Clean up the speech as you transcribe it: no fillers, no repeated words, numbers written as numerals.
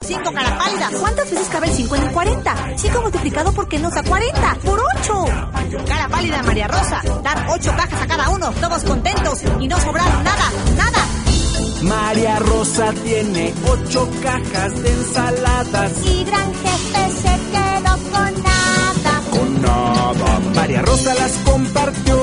5 cara pálida. ¿Cuántas veces cabe el 5 en el 40? 5 multiplicado por qué nos da 40. ¡Por 8! Cara pálida, María Rosa. Dar 8 cajas a cada uno, todos contentos y no sobraron nada, nada. María Rosa tiene 8 cajas de ensaladas. Y gran jefe se quedó con nada. Con nada. María Rosa las compartió